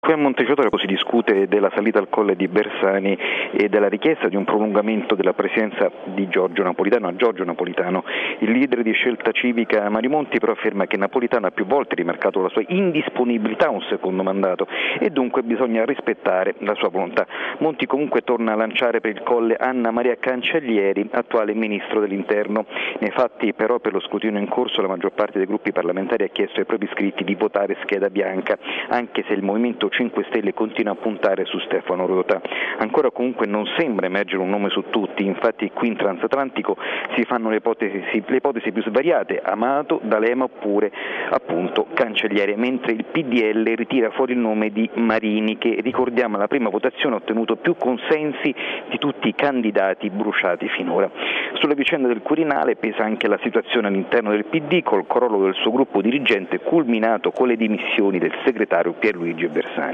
Qui a Montecitorio si discute della salita al colle di Bersani e della richiesta di un prolungamento della presidenza di Giorgio Napolitano a Giorgio Napolitano. Il leader di Scelta Civica Mario Monti però afferma che Napolitano ha più volte rimarcato la sua indisponibilità a un secondo mandato e dunque bisogna rispettare la sua volontà. Monti comunque torna a lanciare per il colle Anna Maria Cancellieri, attuale ministro dell'Interno. Nei fatti però per lo scrutinio in corso la maggior parte dei gruppi parlamentari ha chiesto ai propri iscritti di votare scheda bianca, anche se il Movimento 5 Stelle continua a puntare su Stefano Rodotà. Ancora comunque non sembra emergere un nome su tutti, infatti qui in Transatlantico si fanno le ipotesi più svariate, Amato, D'Alema oppure appunto Cancelliere, mentre il PDL ritira fuori il nome di Marini che, ricordiamo, alla prima votazione ha ottenuto più consensi di tutti i candidati bruciati finora. Sulla vicenda del Quirinale pesa anche la situazione all'interno del PD col crollo del suo gruppo dirigente culminato con le dimissioni del segretario Pierluigi Bersani.